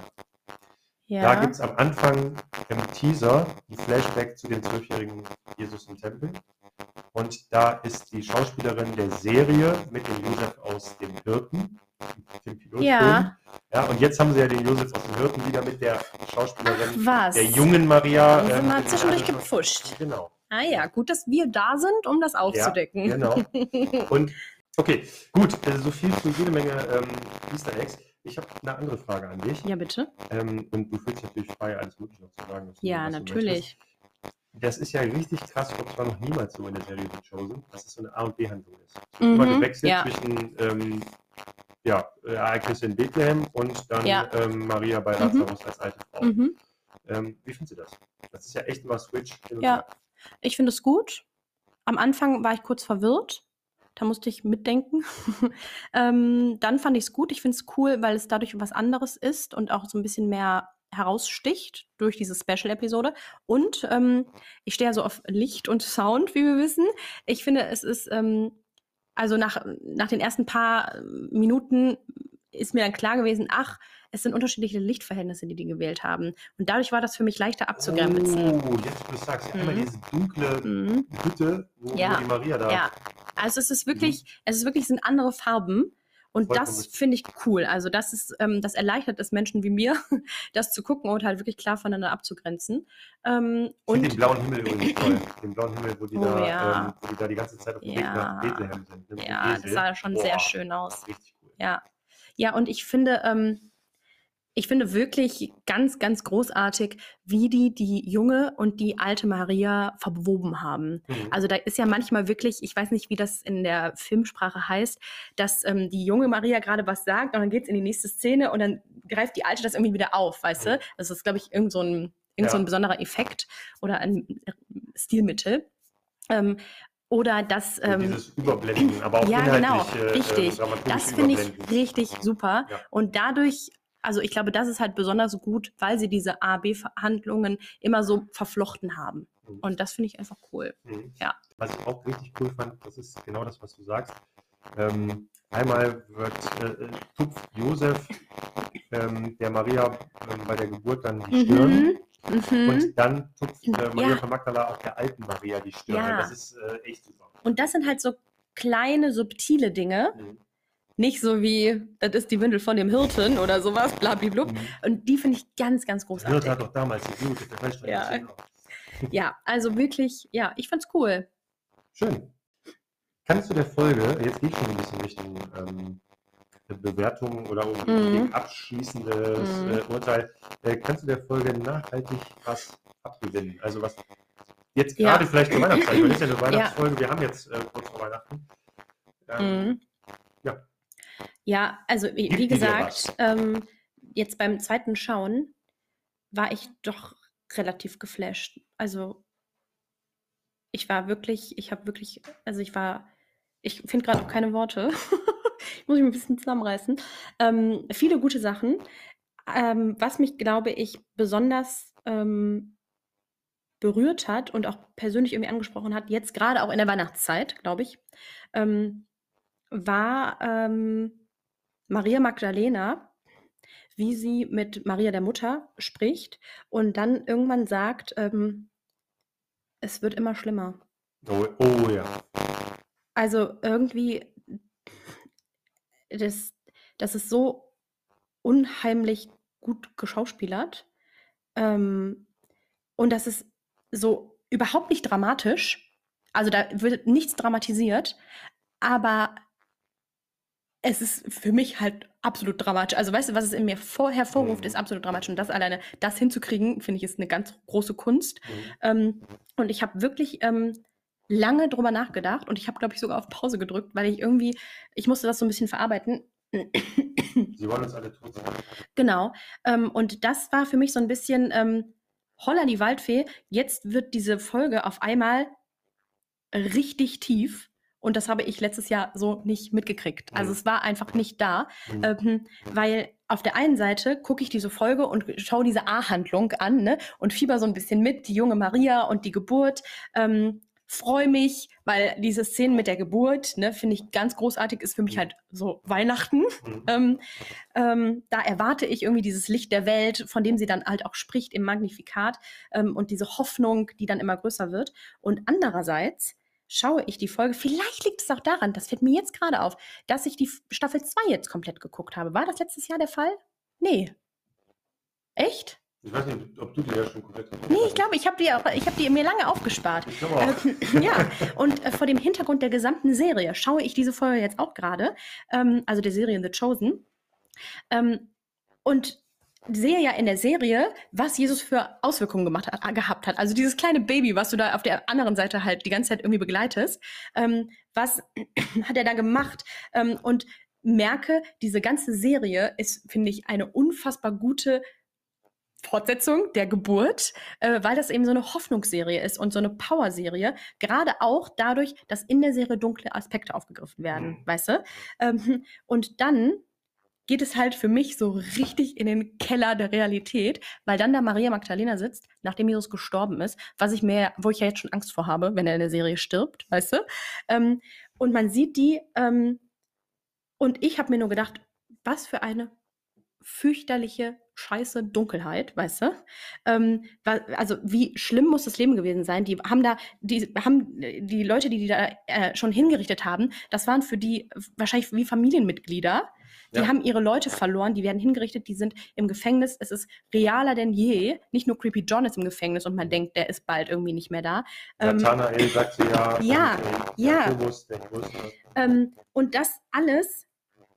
Ja. Da gibt es am Anfang im Teaser ein Flashback zu dem zwölfjährigen Jesus im Tempel. Und da ist die Schauspielerin der Serie mit dem Josef aus dem Hirten, dem Pilotfilm. Ja. Ja, und jetzt haben sie ja den Josef aus dem Hirten wieder mit der Schauspielerin Ach, was? der jungen Maria. Die sind ähm, mal mit zwischendurch der- gepfuscht. Genau. Ah ja, gut, dass wir da sind, um das aufzudecken. Ja, genau. Und okay, gut, äh, so viel zu jede Menge ähm, Easter Eggs. Ich habe eine andere Frage an dich. Ja, bitte. Ähm, und du fühlst dich natürlich frei, alles Mögliche noch zu sagen. Was du, Ja, was du natürlich. möchtest. Das ist ja richtig krass, ich glaube, es war noch niemals so in der Serie The Chosen, dass es so eine A- und B-Handlung ist. Es wird Mhm, immer gewechselt ja. zwischen ähm, ja, Ereignisse in Bethlehem und dann Ja. ähm, Maria bei Mhm. Lazarus als alte Frau. Mhm. Ähm, wie findest du das? Das ist ja echt mal Switch. hin und Ja. her. Ich finde es gut. Am Anfang war ich kurz verwirrt. Da musste ich mitdenken. ähm, dann fand ich es gut. Ich finde es cool, weil es dadurch was anderes ist und auch so ein bisschen mehr heraussticht durch diese Special-Episode. Und ähm, ich stehe ja so auf Licht und Sound, wie wir wissen. Ich finde, es ist, ähm, also nach, nach den ersten paar Minuten ist mir dann klar gewesen, ach, es sind unterschiedliche Lichtverhältnisse, die die gewählt haben. Und dadurch war das für mich leichter abzugrenzen. Oh, jetzt wo du sagst, ja, Mhm. einmal diese dunkle Mhm. Hütte, wo, Ja. wo die Maria da. Ja, also es ist wirklich, es ist wirklich, es sind andere Farben und Vollkommen das richtig. finde ich cool. Also das ist, ähm, das erleichtert es Menschen wie mir, das zu gucken und halt wirklich klar voneinander abzugrenzen. Ähm, Ich finde den und blauen Himmel übrigens toll. Den blauen Himmel, wo die, Oh, da, ja. ähm, wo die da die ganze Zeit auf dem Weg Ja. nach Bethlehem sind. ne, mit dem ja, das Esel. sah schon sehr Boah, schön aus. Richtig cool. Ja, ja, und ich finde, ähm, ich finde wirklich ganz, ganz großartig, wie die die junge und die alte Maria verwoben haben. Mhm. Also da ist ja manchmal wirklich, ich weiß nicht, wie das in der Filmsprache heißt, dass ähm, die junge Maria gerade was sagt und dann geht es in die nächste Szene und dann greift die alte das irgendwie wieder auf, weißt Mhm. du? Das ist, glaube ich, irgend so ein, irgend so Ja. ein besonderer Effekt oder ein Stilmittel. Ähm, oder das... So Ähm, dieses Überblenden, aber auch ja, genau, inhaltlich äh, richtig. ähm, dramaturgische Das finde ich Überblenden. richtig super. Ja. Und dadurch, also ich glaube, das ist halt besonders gut, weil sie diese A-B-Verhandlungen immer so verflochten haben. Mhm. Und das finde ich einfach cool. Mhm. Ja. Was ich auch richtig cool fand, das ist genau das, was du sagst. Ähm, einmal wird äh, tupft Josef ähm, der Maria ähm, bei der Geburt dann die Stirn. Mhm. Mhm. Und dann tupft äh, Maria Ja. von Magdala auch der alten Maria die Stirn. Ja. Das ist äh, echt super. Und das sind halt so kleine, subtile Dinge. Mhm. Nicht so wie, das ist die Windel von dem Hirten oder sowas, blablabla. Mhm. Und die finde ich ganz, ganz Der Hirt großartig. hat doch damals geblutet. Der fällt Ja. ja. Ja, also wirklich, ja, ich fand's cool. Schön. Kannst du der Folge, jetzt gehe ich schon ein bisschen Richtung ähm, Bewertung oder um Mhm. abschließendes Mhm. äh, Urteil, äh, kannst du der Folge nachhaltig was abgewinnen? Also was jetzt Ja. gerade vielleicht zur Weihnachtszeit, weil das ist ja eine Ja. Weihnachtsfolge, wir haben jetzt äh, kurz vor Weihnachten. Ähm, Mhm. Ja. Ja, also wie, Gib wie dir gesagt, was. ähm, jetzt beim zweiten Schauen war ich doch relativ geflasht. Also ich war wirklich, ich habe wirklich, also ich war, ich finde gerade auch keine Worte. Ich muss mich ein bisschen zusammenreißen. Ähm, viele gute Sachen. Ähm, was mich, glaube ich, besonders ähm, berührt hat und auch persönlich irgendwie angesprochen hat, jetzt gerade auch in der Weihnachtszeit, glaube ich, ähm, war ähm, Maria Magdalena, wie sie mit Maria der Mutter spricht und dann irgendwann sagt, ähm, es wird immer schlimmer. Oh, oh ja. Also irgendwie, das, das ist so unheimlich gut geschauspielert. Ähm, und das ist so überhaupt nicht dramatisch. Also da wird nichts dramatisiert, aber es ist für mich halt absolut dramatisch. Also weißt du, was es in mir vor, hervorruft, Mhm. ist absolut dramatisch. Und das alleine, das hinzukriegen, finde ich, ist eine ganz große Kunst. Mhm. Ähm, und ich habe wirklich ähm, lange drüber nachgedacht und ich habe, glaube ich, sogar auf Pause gedrückt, weil ich irgendwie, ich musste das so ein bisschen verarbeiten. Sie wollen uns alle tot sein. Genau. Ähm, und das war für mich so ein bisschen ähm, Holla die Waldfee. Jetzt wird diese Folge auf einmal richtig tief. Und das habe ich letztes Jahr so nicht mitgekriegt. Also Mhm. es war einfach nicht da, Mhm. ähm, weil auf der einen Seite gucke ich diese Folge und schaue diese A-Handlung an, ne, und fieber so ein bisschen mit, die junge Maria und die Geburt. Ähm, freue mich, weil diese Szene mit der Geburt, ne, finde ich ganz großartig, ist für mich Mhm. halt so Weihnachten. Mhm. Ähm, ähm, da erwarte ich irgendwie dieses Licht der Welt, von dem sie dann halt auch spricht im Magnificat, ähm, und diese Hoffnung, die dann immer größer wird. Und andererseits schaue ich die Folge, vielleicht liegt es auch daran, das fällt mir jetzt gerade auf, dass ich die Staffel zwei jetzt komplett geguckt habe. War das letztes Jahr der Fall? Nee. Echt? Ich weiß nicht, ob du die ja schon komplett geguckt Nee, hast. ich glaube, ich habe die, auch- ich hab die mir lange aufgespart. Ich glaube auch. Ähm, ja, und äh, vor dem Hintergrund der gesamten Serie schaue ich diese Folge jetzt auch gerade, ähm, also der Serie The Chosen. Ähm, und sehe ja in der Serie, was Jesus für Auswirkungen gemacht hat, gehabt hat. Also dieses kleine Baby, was du da auf der anderen Seite halt die ganze Zeit irgendwie begleitest, ähm, was hat er da gemacht? Ähm, und merke, diese ganze Serie ist, finde ich, eine unfassbar gute Fortsetzung der Geburt, äh, weil das eben so eine Hoffnungsserie ist und so eine Power-Serie, gerade auch dadurch, dass in der Serie dunkle Aspekte aufgegriffen werden, Mhm. weißt du? Ähm, und dann geht es halt für mich so richtig in den Keller der Realität, weil dann da Maria Magdalena sitzt, nachdem Jesus gestorben ist, was ich mir, wo ich ja jetzt schon Angst vor habe, wenn er in der Serie stirbt, weißt du? Ähm, und man sieht die, ähm, und ich habe mir nur gedacht, was für eine fürchterliche Scheiße Dunkelheit, weißt du? Ähm, wa- also wie schlimm muss das Leben gewesen sein? Die haben da, die haben die Leute, die die da äh, schon hingerichtet haben, das waren für die wahrscheinlich wie Familienmitglieder. Die Ja. haben ihre Leute verloren, die werden hingerichtet, die sind im Gefängnis. Es ist realer denn je. Nicht nur Creepy John ist im Gefängnis und man denkt, der ist bald irgendwie nicht mehr da. Ähm, Nathanael sagte ja, ja, und, äh, ja. Jakobus, der Größere. ähm, und das alles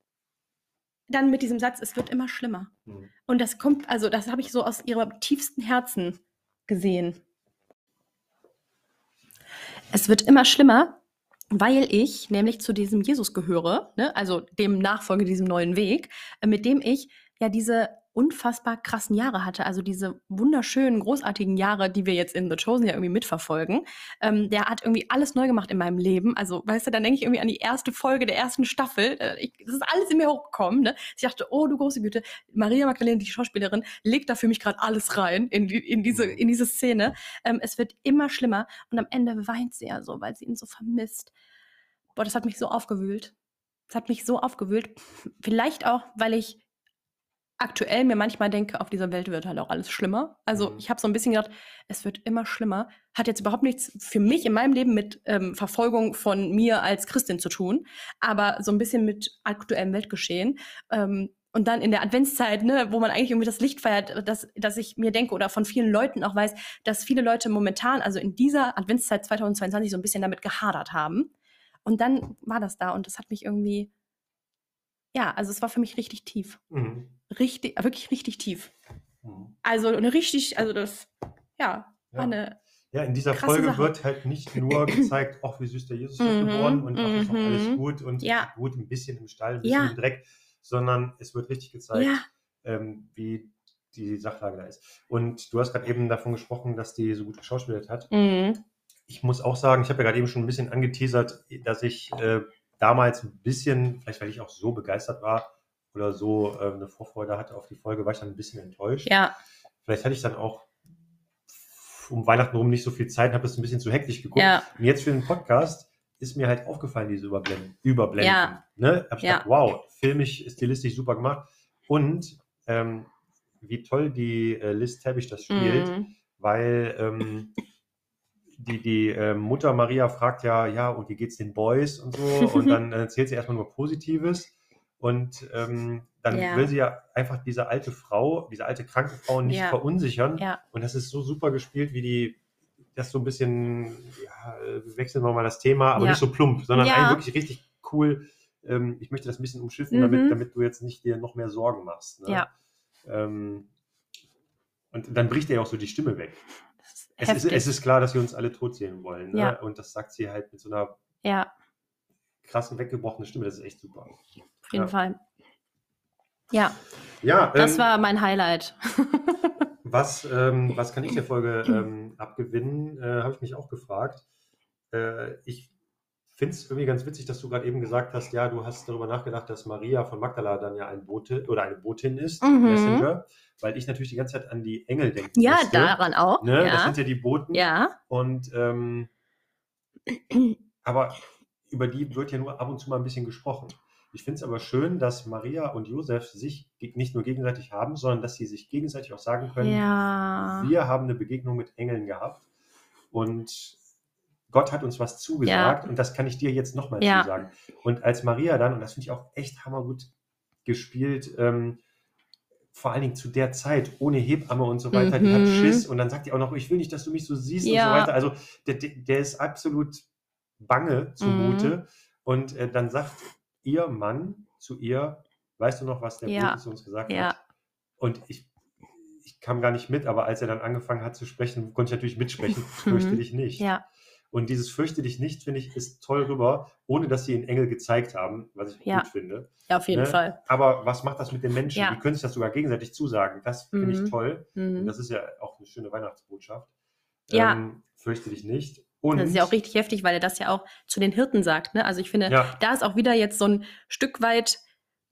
dann mit diesem Satz, es wird immer schlimmer. Mhm. Und das kommt, also das habe ich so aus ihrem tiefsten Herzen gesehen. Es wird immer schlimmer, weil ich nämlich zu diesem Jesus gehöre, ne? Also dem Nachfolger, diesem neuen Weg, äh, mit dem ich ja diese unfassbar krassen Jahre hatte, also diese wunderschönen, großartigen Jahre, die wir jetzt in The Chosen ja irgendwie mitverfolgen. Ähm, der hat irgendwie alles neu gemacht in meinem Leben. Also, weißt du, dann denke ich irgendwie an die erste Folge der ersten Staffel. Äh, ich, das ist alles in mir hochgekommen. Ne? Ich dachte, oh, du große Güte, Maria Magdalena, die Schauspielerin, legt da für mich gerade alles rein in, die, in, diese, in diese Szene. Ähm, es wird immer schlimmer und am Ende weint sie ja so, weil sie ihn so vermisst. Boah, das hat mich so aufgewühlt. Das hat mich so aufgewühlt. Vielleicht auch, weil ich aktuell mir manchmal denke, auf dieser Welt wird halt auch alles schlimmer. Also Mhm. ich habe so ein bisschen gedacht, es wird immer schlimmer. Hat jetzt überhaupt nichts für mich in meinem Leben mit ähm, Verfolgung von mir als Christin zu tun, aber so ein bisschen mit aktuellem Weltgeschehen. Ähm, und dann in der Adventszeit, ne, wo man eigentlich irgendwie das Licht feiert, dass, dass ich mir denke oder von vielen Leuten auch weiß, dass viele Leute momentan, also in dieser Adventszeit zweitausendzweiundzwanzig, so ein bisschen damit gehadert haben. Und dann war das da und das hat mich irgendwie, ja, also es war für mich richtig tief. Mhm. Richtig, wirklich richtig tief. Mhm. Also eine richtig, also das, ja, war Ja. eine Ja, in dieser krasse Folge Sache. wird halt nicht nur gezeigt, ach, wie süß der Jesus wird Mhm, geboren und ach, ist doch alles mhm. gut und Ja. gut, ein bisschen im Stall, ein bisschen Ja. im Dreck, sondern es wird richtig gezeigt, Ja. ähm, wie die Sachlage da ist. Und du hast gerade eben davon gesprochen, dass die so gut geschauspielert hat. Mhm. Ich muss auch sagen, ich habe ja gerade eben schon ein bisschen angeteasert, dass ich äh, damals ein bisschen, vielleicht weil ich auch so begeistert war oder so äh, eine Vorfreude hatte auf die Folge, war ich dann ein bisschen enttäuscht. Ja. Vielleicht hatte ich dann auch um Weihnachten rum nicht so viel Zeit und habe das ein bisschen zu hektisch geguckt. Ja. Und jetzt für den Podcast ist mir halt aufgefallen, diese Überblenden. Überblenden. Ja. Ne? Hab ich Ja. gedacht, wow, filmisch, stilistisch super gemacht. Und ähm, wie toll die äh, Liz Tabish das spielt, Mhm. weil ähm, die, die äh, Mutter Maria fragt ja, ja, und wie geht's den Boys und so, und dann erzählt sie erstmal nur Positives und ähm, dann Ja. will sie ja einfach diese alte Frau, diese alte kranke Frau nicht Ja. verunsichern, Ja. und das ist so super gespielt, wie die das so ein bisschen, ja, wir wechseln wir mal das Thema, aber Ja. nicht so plump, sondern Ja. eigentlich wirklich richtig cool. Ähm, ich möchte das ein bisschen umschiffen, Mhm. damit, damit du jetzt nicht dir noch mehr Sorgen machst. Ne? Ja. Ähm, und dann bricht ihr auch so die Stimme weg. Das ist Es ist, heftig. es ist klar, dass sie uns alle tot sehen wollen. Ne? Ja. Und das sagt sie halt mit so einer Ja, krassen, weggebrochenen Stimme. Das ist echt super. auf jeden Ja. Fall. Ja, Ja, das ähm, war mein Highlight. was, ähm, was kann ich der Folge ähm, abgewinnen, äh, habe ich mich auch gefragt. Äh, ich finde es irgendwie ganz witzig, dass du gerade eben gesagt hast, ja, du hast darüber nachgedacht, dass Maria von Magdala dann ja ein Bote oder eine Botin ist, Mhm. Messenger, weil ich natürlich die ganze Zeit an die Engel denken Ja, musste. daran auch. Ne? Ja. Das sind ja die Boten. Ja. Und ähm, aber über die wird ja nur ab und zu mal ein bisschen gesprochen. Ich finde es aber schön, dass Maria und Josef sich ge- nicht nur gegenseitig haben, sondern dass sie sich gegenseitig auch sagen können, Ja. wir haben eine Begegnung mit Engeln gehabt und Gott hat uns was zugesagt, Ja. und das kann ich dir jetzt nochmal Ja. zusagen. Und als Maria dann, und das finde ich auch echt hammergut gespielt, ähm, vor allen Dingen zu der Zeit, ohne Hebamme und so weiter, die hat Mhm. Schiss, und dann sagt die auch noch, ich will nicht, dass du mich so siehst und so Ja. weiter. Also der, der der ist absolut bange zumute. Mhm. Und äh, dann sagt ihr Mann zu ihr, weißt du noch, was der Ja. Bote zu uns gesagt Ja. hat? Und ich, ich kam gar nicht mit, aber als er dann angefangen hat zu sprechen, konnte ich natürlich mitsprechen, fürchte Mhm. dich nicht. Ja. Und dieses fürchte dich nicht, finde ich, ist toll rüber, ohne dass sie einen Engel gezeigt haben, was ich auch Ja. gut finde. Ja, auf jeden Ne? Fall. Aber was macht das mit den Menschen? Ja. Die können sich das sogar gegenseitig zusagen. Das finde ich Mhm. toll. Und Mhm. das ist ja auch eine schöne Weihnachtsbotschaft. Ja. Ähm, fürchte dich nicht. Und Das ist ja auch richtig heftig, weil er das ja auch zu den Hirten sagt. Ne? Also ich finde, ja, da ist auch wieder jetzt so ein Stück weit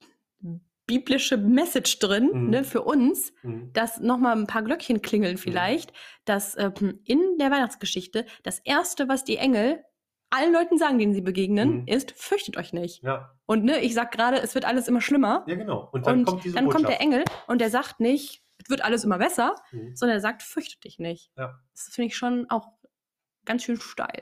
biblische Message drin, Mhm. ne, für uns, mhm. dass nochmal ein paar Glöckchen klingeln vielleicht, dass ähm, in der Weihnachtsgeschichte das Erste, was die Engel allen Leuten sagen, denen sie begegnen, Mhm. ist, fürchtet euch nicht. ja, Und ne, ich sag gerade, es wird alles immer schlimmer. ja, genau. Und dann Und kommt diese dann Botschaft. kommt der Engel und der sagt nicht, es wird alles immer besser, Mhm. sondern er sagt, fürchtet dich nicht. Ja. Das finde ich schon auch ganz schön steil.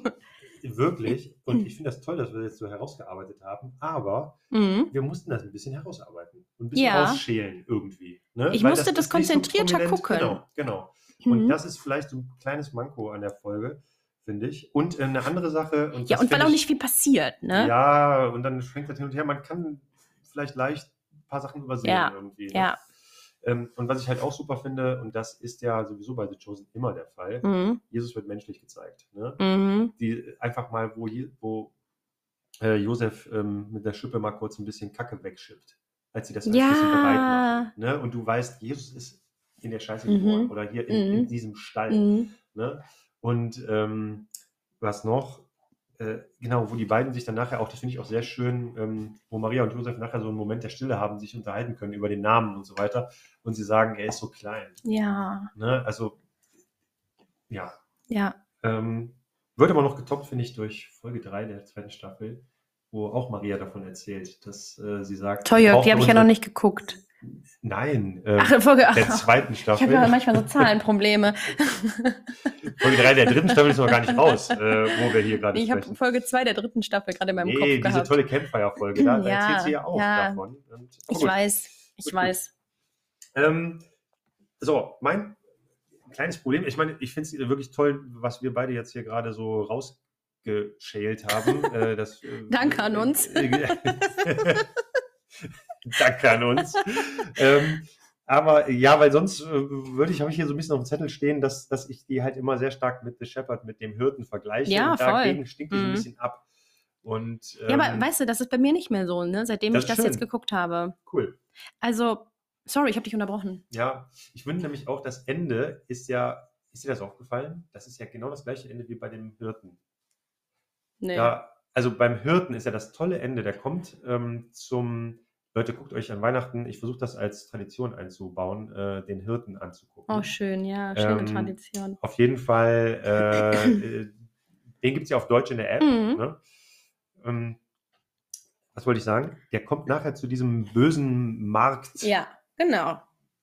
Wirklich. Und ich finde das toll, dass wir das jetzt so herausgearbeitet haben. Aber Mhm. wir mussten das ein bisschen herausarbeiten. Und ein bisschen Ja. rausschälen irgendwie. Ne? Ich Weil musste das ist nicht so konzentrierter prominent. gucken. Genau, genau. Und Mhm. das ist vielleicht so ein kleines Manko an der Folge, finde ich. Und äh, eine andere Sache. Und Ja, das und weil find auch ich, nicht viel passiert, ne? Ja, und dann schwenkt das hin und her. Man kann vielleicht leicht ein paar Sachen übersehen Ja, irgendwie. Ne? Ja. Ähm, und was ich halt auch super finde, und das ist ja sowieso bei The Chosen immer der Fall, Mhm. Jesus wird menschlich gezeigt. Ne? Mhm. Die einfach mal, wo, Je- wo äh, Josef ähm, mit der Schippe mal kurz ein bisschen Kacke wegschippt, als sie das alles ein bisschen bereit Ja. machen. Ne? Und du weißt, Jesus ist in der Scheiße Mhm. geboren oder hier in, in Mhm. diesem Stall. Mhm. Ne? Und ähm, was noch? Äh, genau, wo die beiden sich dann nachher auch, das finde ich auch sehr schön, ähm, wo Maria und Josef nachher so einen Moment der Stille haben, sich unterhalten können über den Namen und so weiter. Und sie sagen, er ist so klein. Ja. Ne? Also, ja. Ja. Ähm, wird aber noch getoppt, finde ich, durch Folge drei der zweiten Staffel, wo auch Maria davon erzählt, dass äh, sie sagt, Toll, sie Jörg, brauchte die habe ich ja noch unsere- nicht geguckt. Nein, äh, Ach, Folge, der ach, zweiten ich Staffel. habe ja manchmal so Zahlenprobleme. Folge drei der dritten Staffel ist noch gar nicht raus, äh, wo wir hier gerade Nee, ich habe sprechen. Folge zwei der dritten Staffel gerade in meinem Nee, Kopf diese gehabt. tolle Campfire-Folge, da, da Ja, erzählt sie ja auch ja. davon. Und, aber Ich gut. weiß, ich Gut, weiß. Ähm, so, mein kleines Problem, ich meine, ich finde es wirklich toll, was wir beide jetzt hier gerade so rausgeschält haben. äh, das, äh, Danke an uns. Danke an uns. ähm, aber ja, weil sonst äh, würde ich, habe ich hier so ein bisschen auf dem Zettel stehen, dass, dass ich die halt immer sehr stark mit The Shepherd, mit dem Hirten vergleiche. Ja, und voll. dagegen stinkt die so ein Mhm. bisschen ab. Und, ähm, Ja, aber weißt du, das ist bei mir nicht mehr so, ne? Seitdem Das ich ist das jetzt schön. geguckt habe. Cool. Also, sorry, ich habe dich unterbrochen. Ja, ich finde nämlich auch, das Ende ist ja, ist dir das aufgefallen? Das ist ja genau das gleiche Ende wie bei dem Hirten. Nee. Da, also beim Hirten ist ja das tolle Ende, der kommt ähm, zum, Leute, guckt euch an Weihnachten, ich versuche das als Tradition einzubauen, äh, den Hirten anzugucken. Oh, schön, ja, schöne Ähm, Tradition. Auf jeden Fall, äh, äh, den gibt es ja auf Deutsch in der App. Mhm. Ne? Ähm, was wollte ich sagen? Der kommt nachher zu diesem bösen Marktjuden. Ja, genau.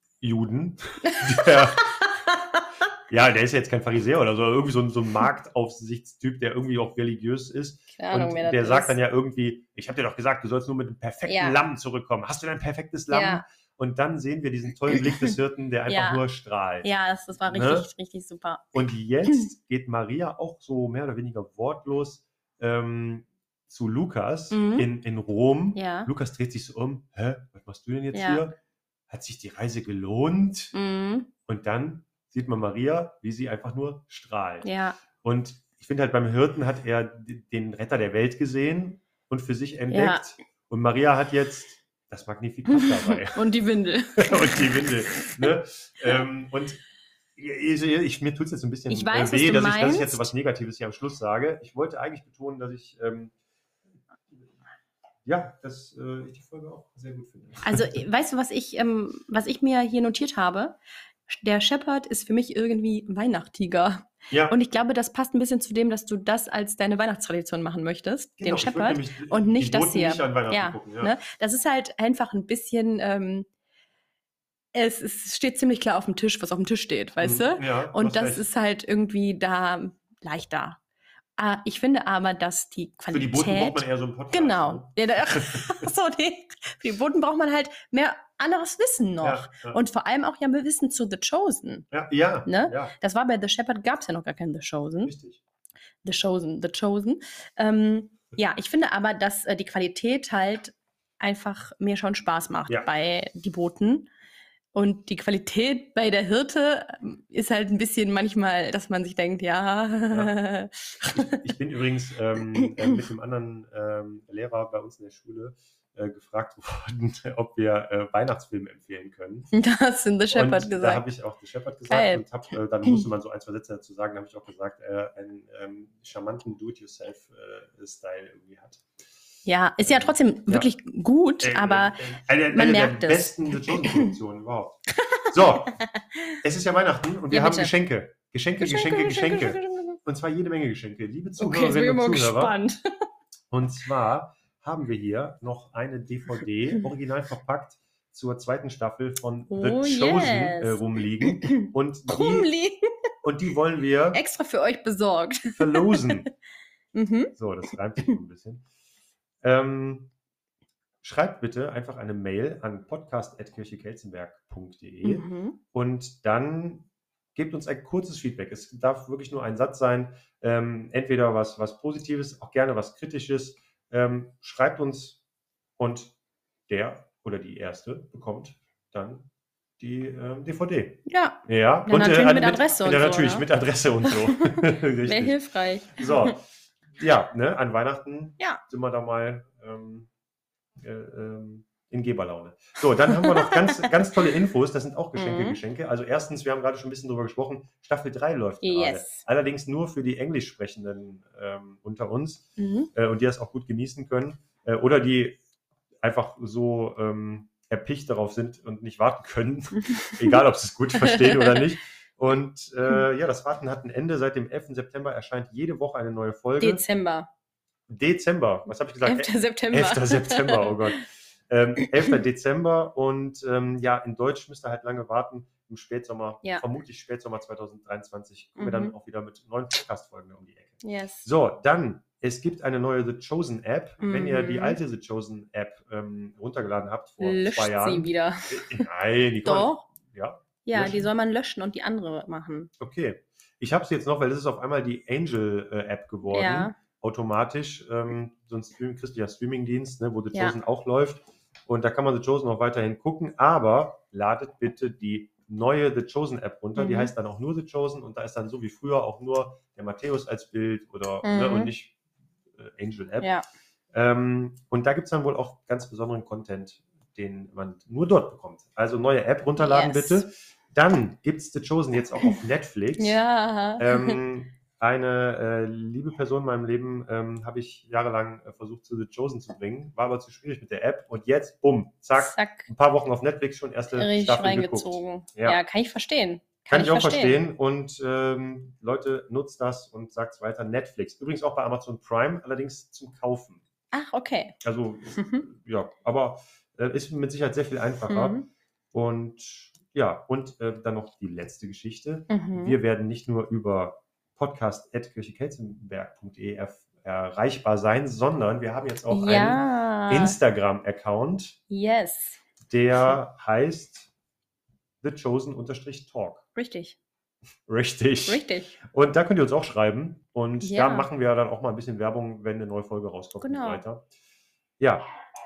Der, ja, der ist ja jetzt kein Pharisäer oder so, irgendwie so ein, so ein Marktaufsichtstyp, der irgendwie auch religiös ist. Keine Ahnung, Und wer das der ist. sagt dann ja irgendwie, ich habe dir doch gesagt, du sollst nur mit einem perfekten Ja. Lamm zurückkommen. Hast du denn ein perfektes Lamm? Ja. Und dann sehen wir diesen tollen Blick des Hirten, der einfach Ja. nur strahlt. Ja, das, das war Ne? richtig, richtig super. Und jetzt geht Maria auch so mehr oder weniger wortlos ähm, zu Lukas Mhm. in, in Rom. Ja. Lukas dreht sich so um. Hä, was machst du denn jetzt Ja. hier? Hat sich die Reise gelohnt? Mhm. Und dann sieht man Maria, wie sie einfach nur strahlt. Ja. Und ich finde halt, beim Hirten hat er d- den Retter der Welt gesehen und für sich entdeckt. Und Maria hat jetzt das Magnificat dabei. Und die Windel. Und die Windel. Ne? ähm, und ich, ich, mir tut es jetzt ein bisschen Ich weiß, äh, weh, was du dass ich, dass ich meinst. jetzt so was Negatives hier am Schluss sage. Ich wollte eigentlich betonen, dass ich ähm, ja, dass äh, ich die Folge auch sehr gut finde. Also, weißt du, was ich, ähm, was ich mir hier notiert habe? Der Shepherd ist für mich irgendwie Weihnachtiger. Ja, Und ich glaube, das passt ein bisschen zu dem, dass du das als deine Weihnachtstradition machen möchtest, genau, den ich würd Shepherd, nämlich und die nicht das Boten hier. nicht an Weihnachten Ja, gucken, ja. ne? Das ist halt einfach ein bisschen, ähm, es, es steht ziemlich klar auf dem Tisch, was auf dem Tisch steht, weißt Mhm, du? ja, du Und hast das recht. ist halt irgendwie da leichter. Ah, ich finde aber, dass die Für die Qualität... Boten braucht man eher so einen Podcast. Genau. Ne? Ja, da, so, nee. Für die Boten braucht man halt mehr anderes Wissen noch. Ja, ja. Und vor allem auch ja mehr Wissen zu The Chosen. Ja, ja, Ne? ja, Das war bei The Shepherd, gab es ja noch gar keinen The Chosen. richtig. The Chosen, The Chosen. Ähm, ja, ich finde aber, dass äh, die Qualität halt einfach mir schon Spaß macht Ja. bei die Boten. Und die Qualität bei der Hirte ähm, ist halt ein bisschen manchmal, dass man sich denkt, ja. Ich bin übrigens ähm, äh, mit einem anderen ähm, Lehrer bei uns in der Schule äh, gefragt worden, ob wir äh, Weihnachtsfilme empfehlen können. Das in The Shepherd und da gesagt. habe ich auch The Shepherd gesagt Geil. und hab, äh, dann musste man so ein, zwei Sätze dazu sagen, da habe ich auch gesagt, äh, einen ähm, charmanten Do-it-yourself-Style irgendwie hat. Ja, ist ja trotzdem Ja. wirklich gut, Äh, aber äh, eine, man eine merkt der es. besten The Chosen-Produktionen überhaupt. So, es ist ja Weihnachten und wir Ja, haben bitte. Geschenke. Geschenke, Geschenke, Geschenke. Und zwar jede Menge Geschenke. Liebe Okay, jetzt bin ich Zuhörerinnen mal und Zuhörer. gespannt. Und zwar haben wir hier noch eine D V D, original verpackt, zur zweiten Staffel von Oh, The Chosen yes. äh, rumliegen. Und die, Rumliegen. und die wollen wir Extra für euch besorgt. verlosen. Mhm. So, das reimt sich so ein bisschen. Ähm, schreibt bitte einfach eine Mail an podcast at kirchekelzenberg punkt de Mhm. und dann gebt uns ein kurzes Feedback. Es darf wirklich nur ein Satz sein, ähm, entweder was, was Positives, auch gerne was Kritisches. Ähm, schreibt uns und der oder die Erste bekommt dann die ähm, D V D. Ja, Ja, Ja, natürlich äh, mit Adresse und ja, so, natürlich ne? mit Adresse und so. wäre Richtig. hilfreich. So, ja, ne, an Weihnachten Ja. sind wir da mal ähm, äh, ähm, in Geberlaune. So, dann haben wir noch ganz, ganz tolle Infos. Das sind auch Geschenke, Mhm. Geschenke. Also erstens, wir haben gerade schon ein bisschen drüber gesprochen, Staffel drei läuft gerade. Yes. Allerdings nur für die Englischsprechenden ähm, unter uns Mhm. äh, und die das auch gut genießen können. Äh, oder die einfach so ähm, erpicht darauf sind und nicht warten können. Egal, ob sie es gut verstehen oder nicht. Und äh, ja, das Warten hat ein Ende. Seit dem elften September erscheint jede Woche eine neue Folge. Dezember. Dezember, was habe ich gesagt? elfter September. elfter September, oh Gott. ähm, elfter Dezember und ähm, ja, in Deutsch müsst ihr halt lange warten. Im Spätsommer, Ja. vermutlich Spätsommer zwanzig dreiundzwanzig, kommen Mhm. wir dann auch wieder mit neuen Podcast-Folgen um die Ecke. Yes. So, dann, es gibt eine neue The Chosen App. Mhm. Wenn ihr die alte The Chosen App ähm, runtergeladen habt vor Löscht zwei Jahren. sie wieder. Äh, nein, die kann man, Doch. ja. Ja, löschen. die soll man löschen und die andere machen. Okay. Ich habe es jetzt noch, weil das ist auf einmal die Angel-App geworden. Ja. Automatisch. Ähm, so ein Stream, christlicher Streaming-Dienst, ne, wo The Ja. Chosen auch läuft. Und da kann man The Chosen auch weiterhin gucken. Aber ladet bitte die neue The Chosen App runter. Mhm. Die heißt dann auch nur The Chosen. Und da ist dann so wie früher auch nur der Matthäus als Bild oder Mhm. ne, und nicht äh, Angel-App. Ja. Ähm, und da gibt es dann wohl auch ganz besonderen Content, den man nur dort bekommt. Also neue App runterladen Yes. bitte. Dann gibt es The Chosen jetzt auch auf Netflix. Ja. Ähm, eine äh, liebe Person in meinem Leben ähm, habe ich jahrelang äh, versucht zu The Chosen zu bringen, war aber zu schwierig mit der App und jetzt, bumm, zack, Zack. ein paar Wochen auf Netflix schon erste Richtig Staffel geguckt. reingezogen. Ja. Ja. kann ich verstehen. Kann, ich auch verstehen, und ähm, Leute, nutzt das und sagt es weiter. Netflix, übrigens auch bei Amazon Prime, allerdings zum Kaufen. Ach, okay. Also, Mhm. ja, aber äh, ist mit Sicherheit sehr viel einfacher. Mhm. Und ja, und äh, dann noch die letzte Geschichte. Mhm. Wir werden nicht nur über podcast at kirchekelzenberg punkt de er erreichbar sein, sondern wir haben jetzt auch Ja. einen Instagram-Account, Yes. der heißt The Chosen-Talk. Richtig. Richtig. Richtig. Und da könnt ihr uns auch schreiben. Und Ja. da machen wir dann auch mal ein bisschen Werbung, wenn eine neue Folge rauskommt Genau. und so weiter. Ja.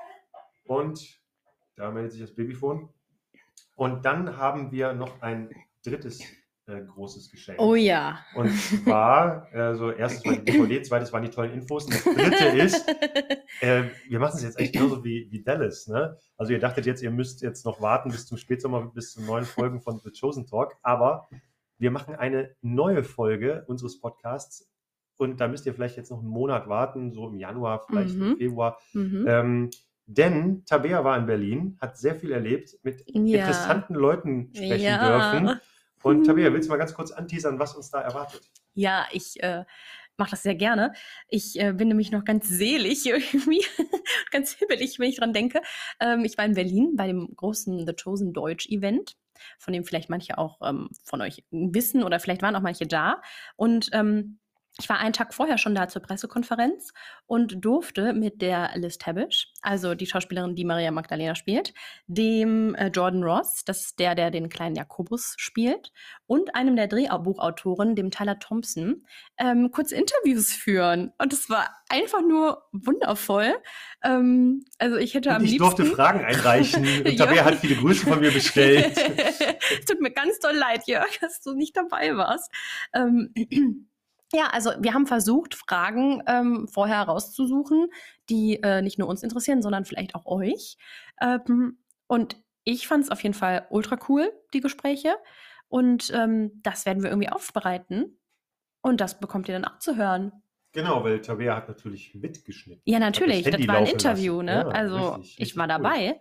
Und da meldet sich das Babyphone. Und dann haben wir noch ein drittes äh, großes Geschenk. Oh ja. Und zwar, also erstes war die D V D, zweites waren die tollen Infos. Und das dritte ist, äh, wir machen es jetzt echt genauso wie, wie Dallas. Ne? Also ihr dachtet jetzt, ihr müsst jetzt noch warten bis zum Spätsommer, bis zu neuen Folgen von The Chosen Talk. Aber wir machen eine neue Folge unseres Podcasts. Und da müsst ihr vielleicht jetzt noch einen Monat warten, so im Januar, vielleicht Mhm. im Februar. Mhm. Ähm, denn Tabea war in Berlin, hat sehr viel erlebt, mit Ja. interessanten Leuten sprechen Ja. dürfen. Und Tabea, willst du mal ganz kurz anteasern, was uns da erwartet? Ja, ich äh, mache das sehr gerne. Ich äh, bin nämlich noch ganz selig irgendwie, ganz hibbelig, wenn ich dran denke. Ähm, ich war in Berlin bei dem großen The Chosen Deutsch Event, von dem vielleicht manche auch ähm, von euch wissen oder vielleicht waren auch manche da. Und ähm, ich war einen Tag vorher schon da zur Pressekonferenz und durfte mit der Liz Tabish, also die Schauspielerin, die Maria Magdalena spielt, dem äh, Jordan Ross, das ist der, der den kleinen Jakobus spielt, und einem der Drehbuchautoren, dem Tyler Thompson, ähm, kurz Interviews führen. Und es war einfach nur wundervoll. Ähm, also ich hätte Und am ich liebsten... durfte Fragen einreichen und Ja. Tabea hat viele Grüße von mir bestellt. Es tut mir ganz doll leid, Jörg, dass du nicht dabei warst. Ähm, ja, also wir haben versucht, Fragen ähm, vorher rauszusuchen, die äh, nicht nur uns interessieren, sondern vielleicht auch euch. Ähm, und ich fand es auf jeden Fall ultra cool, die Gespräche. Und ähm, das werden wir irgendwie aufbereiten. Und das bekommt ihr dann auch zu hören. Genau, weil Tabea hat natürlich mitgeschnitten. Ja, Hat natürlich. das Handy Das war ein laufen Interview, lassen. ne? Ja, also richtig, ich richtig war cool. dabei.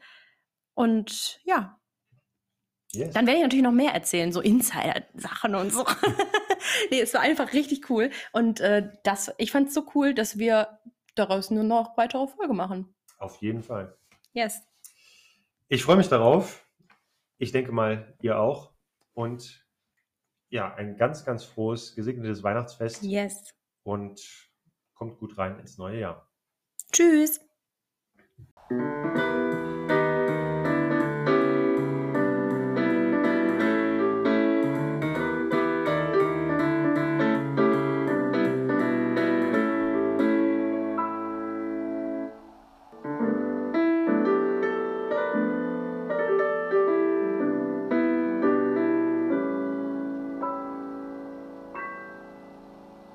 Und ja, Yes. dann werde ich natürlich noch mehr erzählen, so Insider-Sachen und so. Nee, es war einfach richtig cool. Und äh, das, ich fand es so cool, dass wir daraus nur noch weitere Folge machen. Auf jeden Fall. Yes. Ich freue mich darauf. Ich denke mal, ihr auch. Und ja, ein ganz, ganz frohes, gesegnetes Weihnachtsfest. Yes. Und kommt gut rein ins neue Jahr. Tschüss.